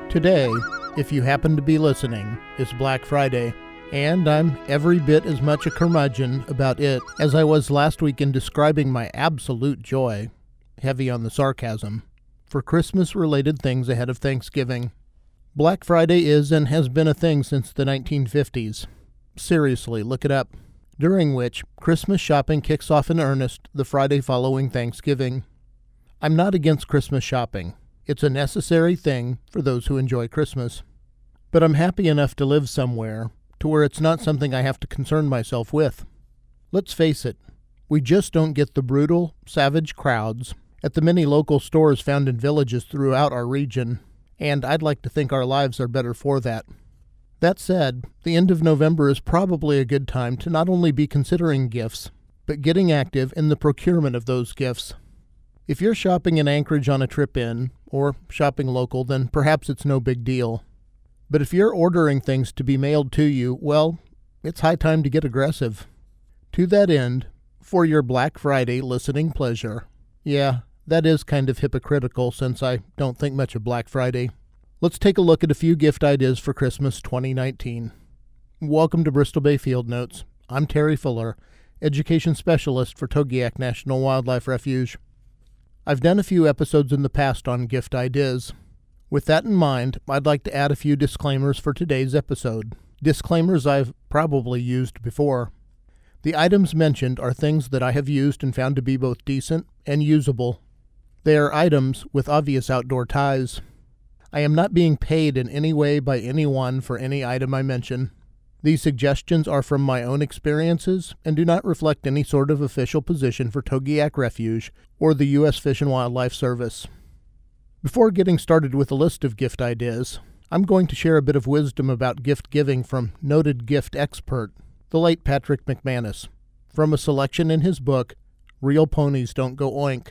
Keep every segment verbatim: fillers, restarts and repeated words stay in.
Today, if you happen to be listening, is Black Friday, and I'm every bit as much a curmudgeon about it as I was last week in describing my absolute joy, heavy on the sarcasm, for Christmas-related things ahead of Thanksgiving. Black Friday is and has been a thing since the nineteen fifties. Seriously, look it up. During which, Christmas shopping kicks off in earnest the Friday following Thanksgiving. I'm not against Christmas shopping. It's a necessary thing for those who enjoy Christmas. But I'm happy enough to live somewhere to where it's not something I have to concern myself with. Let's face it, we just don't get the brutal, savage crowds at the many local stores found in villages throughout our region, and I'd like to think our lives are better for that. That said, the end of November is probably a good time to not only be considering gifts, but getting active in the procurement of those gifts. If you're shopping in Anchorage on a trip in, or shopping local, then perhaps it's no big deal. But if you're ordering things to be mailed to you, well, it's high time to get aggressive. To that end, for your Black Friday listening pleasure, yeah, that is kind of hypocritical since I don't think much of Black Friday, let's take a look at a few gift ideas for Christmas twenty nineteen. Welcome to Bristol Bay Field Notes. I'm Terry Fuller, Education Specialist for Togiak National Wildlife Refuge. I've done a few episodes in the past on gift ideas. With that in mind, I'd like to add a few disclaimers for today's episode. Disclaimers I've probably used before. The items mentioned are things that I have used and found to be both decent and usable. They are items with obvious outdoor ties. I am not being paid in any way by anyone for any item I mention. These suggestions are from my own experiences and do not reflect any sort of official position for Togiak Refuge or the U S Fish and Wildlife Service. Before getting started with a list of gift ideas, I'm going to share a bit of wisdom about gift giving from noted gift expert, the late Patrick McManus, from a selection in his book, Real Ponies Don't Go Oink.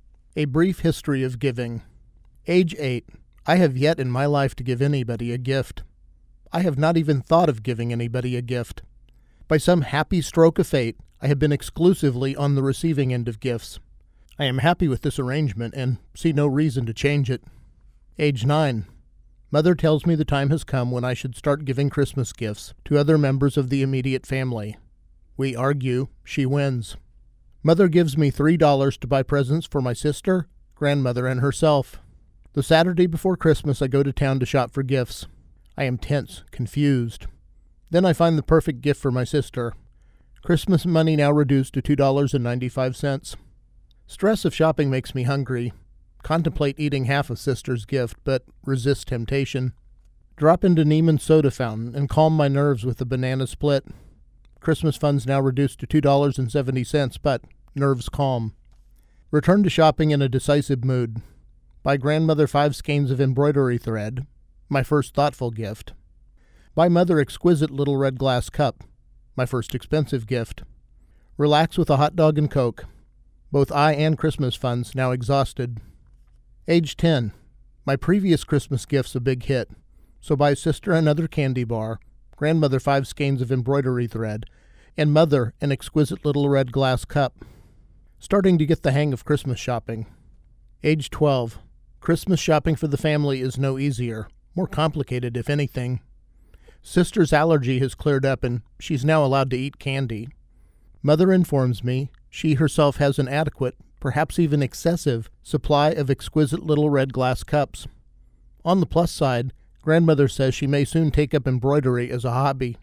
A brief history of giving. Age eight. I have yet in my life to give anybody a gift. I have not even thought of giving anybody a gift. By some happy stroke of fate, I have been exclusively on the receiving end of gifts. I am happy with this arrangement and see no reason to change it. Age nine. Mother tells me the time has come when I should start giving Christmas gifts to other members of the immediate family. We argue. She wins. Mother gives me three dollars to buy presents for my sister, grandmother, and herself. The Saturday before Christmas, I go to town to shop for gifts. I am tense, confused. Then I find the perfect gift for my sister. Christmas money now reduced to two dollars and ninety-five cents. Stress of shopping makes me hungry. Contemplate eating half of sister's gift, but resist temptation. Drop into Neiman's soda fountain and calm my nerves with a banana split. Christmas funds now reduced to two dollars and seventy cents, but nerves calm. Return to shopping in a decisive mood. Buy grandmother five skeins of embroidery thread, my first thoughtful gift. Buy mother exquisite little red glass cup, my first expensive gift. Relax with a hot dog and Coke. Both I and Christmas funds now exhausted. Age ten. My previous Christmas gift's a big hit, so buy sister another candy bar, grandmother five skeins of embroidery thread, and mother an exquisite little red glass cup. Starting to get the hang of Christmas shopping. Age twelve. Christmas shopping for the family is no easier, more complicated if anything. Sister's allergy has cleared up and she's now allowed to eat candy. Mother informs me she herself has an adequate, perhaps even excessive, supply of exquisite little red glass cups. On the plus side, grandmother says she may soon take up embroidery as a hobby.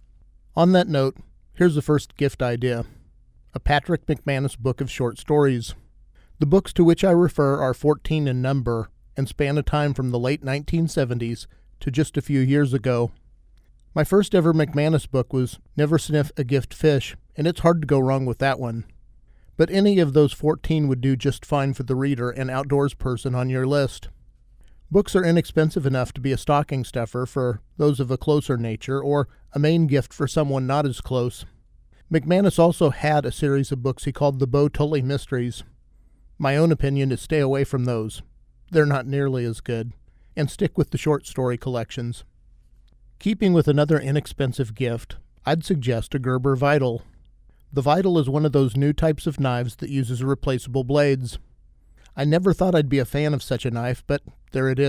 On that note, here's the first gift idea. A Patrick McManus book of short stories. The books to which I refer are fourteen in number and span a time from the late nineteen seventies to just a few years ago. My first ever McManus book was Never Sniff a Gift Fish, and it's hard to go wrong with that one. But any of those fourteen would do just fine for the reader and outdoors person on your list. Books are inexpensive enough to be a stocking stuffer for those of a closer nature or a main gift for someone not as close. McManus also had a series of books he called the Bo Tully Mysteries. My own opinion is stay away from those. They're not nearly as good, and stick with the short story collections. Keeping with another inexpensive gift, I'd suggest a Gerber Vital. The Vital is one of those new types of knives that uses replaceable blades. I never thought I'd be a fan of such a knife, but there it is.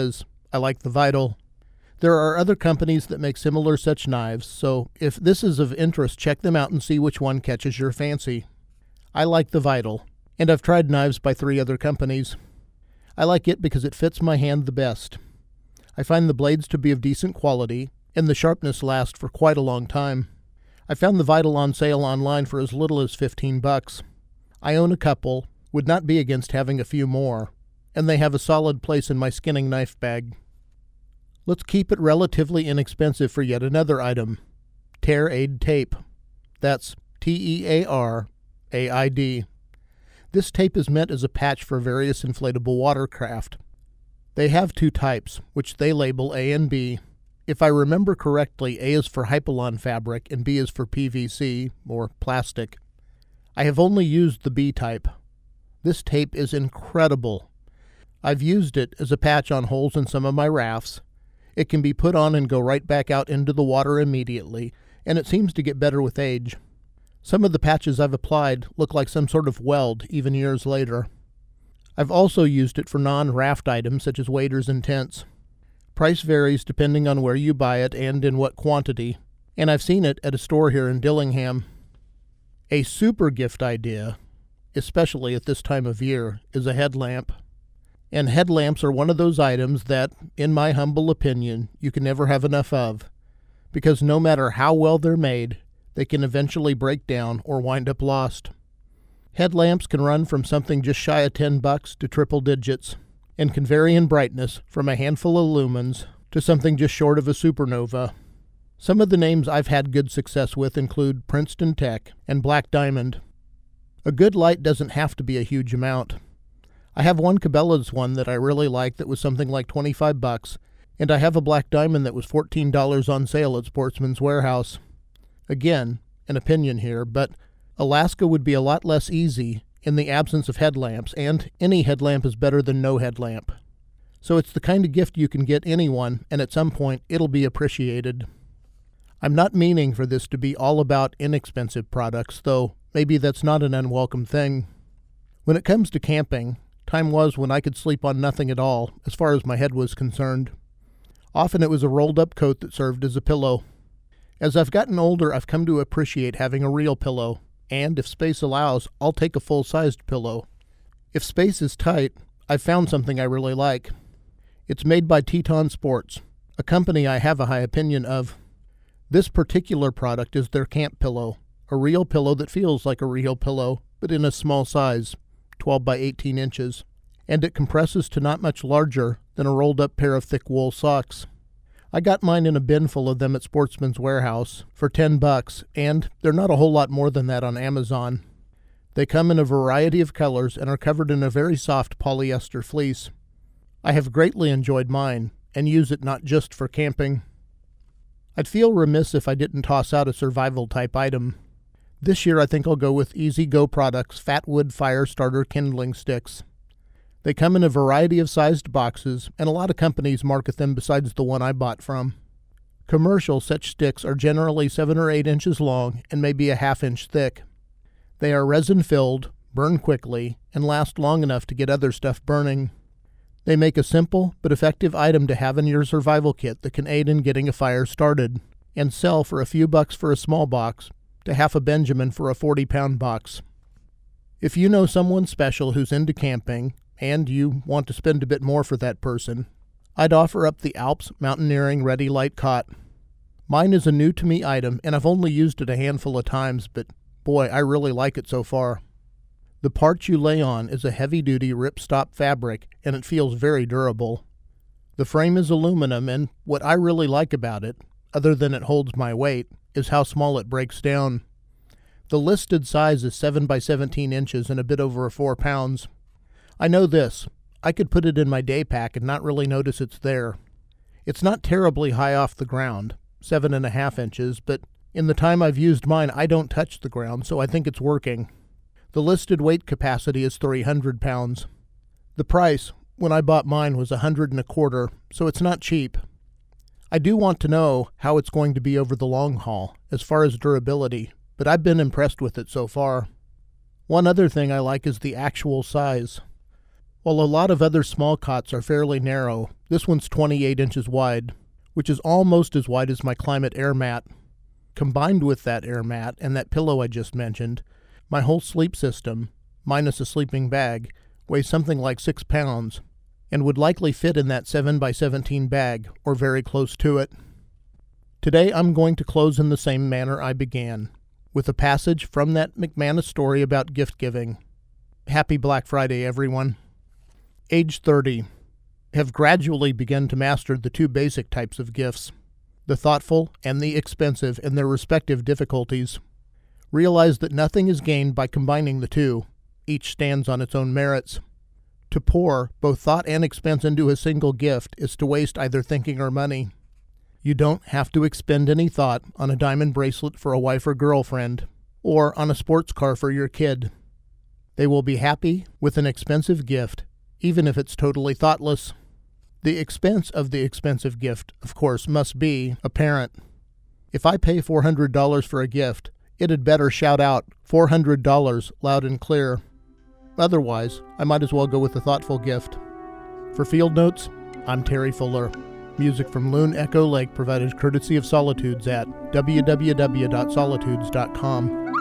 I like the Vital. There are other companies that make similar such knives, so if this is of interest, check them out and see which one catches your fancy. I like the Vital, and I've tried knives by three other companies. I like it because it fits my hand the best. I find the blades to be of decent quality, and the sharpness lasts for quite a long time. I found the Vital on sale online for as little as fifteen bucks. I own a couple, would not be against having a few more, and they have a solid place in my skinning knife bag. Let's keep it relatively inexpensive for yet another item, Tear Aid tape. That's T E A R A I D. This tape is meant as a patch for various inflatable watercraft. They have two types, which they label A and B. If I remember correctly, A is for Hypalon fabric and B is for P V C, or plastic. I have only used the B type. This tape is incredible. I've used it as a patch on holes in some of my rafts. It can be put on and go right back out into the water immediately, and it seems to get better with age. Some of the patches I've applied look like some sort of weld even years later. I've also used it for non-raft items such as waders and tents. Price varies depending on where you buy it and in what quantity, and I've seen it at a store here in Dillingham. A super gift idea, especially at this time of year, is a headlamp. And headlamps are one of those items that, in my humble opinion, you can never have enough of, because no matter how well they're made, they can eventually break down or wind up lost. Headlamps can run from something just shy of ten bucks to triple digits, and can vary in brightness from a handful of lumens to something just short of a supernova. Some of the names I've had good success with include Princeton Tech and Black Diamond. A good light doesn't have to be a huge amount. I have one Cabela's one that I really like that was something like twenty-five bucks, and I have a Black Diamond that was fourteen dollars on sale at Sportsman's Warehouse. Again, an opinion here, but Alaska would be a lot less easy in the absence of headlamps, and any headlamp is better than no headlamp. So it's the kind of gift you can get anyone, and at some point it'll be appreciated. I'm not meaning for this to be all about inexpensive products, though maybe that's not an unwelcome thing. When it comes to camping, time was when I could sleep on nothing at all, as far as my head was concerned. Often it was a rolled-up coat that served as a pillow. As I've gotten older, I've come to appreciate having a real pillow, and if space allows, I'll take a full-sized pillow. If space is tight, I've found something I really like. It's made by Teton Sports, a company I have a high opinion of. This particular product is their camp pillow, a real pillow that feels like a real pillow, but in a small size, twelve by eighteen inches, and it compresses to not much larger than a rolled-up pair of thick wool socks. I got mine in a bin full of them at Sportsman's Warehouse for ten bucks, and they're not a whole lot more than that on Amazon. They come in a variety of colors and are covered in a very soft polyester fleece. I have greatly enjoyed mine, and use it not just for camping. I'd feel remiss if I didn't toss out a survival-type item. This year I think I'll go with E Z Go Products Fatwood Fire Starter Kindling Sticks. They come in a variety of sized boxes, and a lot of companies market them besides the one I bought from. Commercial such sticks are generally seven or eight inches long and maybe a half inch thick. They are resin-filled, burn quickly, and last long enough to get other stuff burning. They make a simple but effective item to have in your survival kit that can aid in getting a fire started, and sell for a few bucks for a small box to half a Benjamin for a forty-pound box. If you know someone special who's into camping, and you want to spend a bit more for that person, I'd offer up the Alps Mountaineering Ready Light Cot. Mine is a new-to-me item, and I've only used it a handful of times, but boy, I really like it so far. The part you lay on is a heavy-duty ripstop fabric, and it feels very durable. The frame is aluminum, and what I really like about it, other than it holds my weight, is how small it breaks down. The listed size is seven by seventeen inches and a bit over four pounds. I know this. I could put it in my day pack and not really notice it's there. It's not terribly high off the ground, seven and a half inches, but in the time I've used mine, I don't touch the ground, so I think it's working. The listed weight capacity is three hundred pounds. The price, when I bought mine, was a hundred and a quarter, so it's not cheap. I do want to know how it's going to be over the long haul, as far as durability, but I've been impressed with it so far. One other thing I like is the actual size. While a lot of other small cots are fairly narrow, this one's twenty-eight inches wide, which is almost as wide as my Climate Air mat. Combined with that air mat and that pillow I just mentioned, my whole sleep system, minus a sleeping bag, weighs something like six pounds, and would likely fit in that seven by seventeen bag, or very close to it. Today I'm going to close in the same manner I began, with a passage from that McManus story about gift-giving. Happy Black Friday, everyone. Age thirty. Have gradually begun to master the two basic types of gifts, the thoughtful and the expensive in their respective difficulties. Realize that nothing is gained by combining the two. Each stands on its own merits. To pour both thought and expense into a single gift is to waste either thinking or money. You don't have to expend any thought on a diamond bracelet for a wife or girlfriend, or on a sports car for your kid. They will be happy with an expensive gift, even if it's totally thoughtless. The expense of the expensive gift, of course, must be apparent. If I pay four hundred dollars for a gift, it had better shout out four hundred dollars loud and clear. Otherwise, I might as well go with a thoughtful gift. For Field Notes, I'm Terry Fuller. Music from Loon Echo Lake provided courtesy of Solitudes at w w w dot solitudes dot com.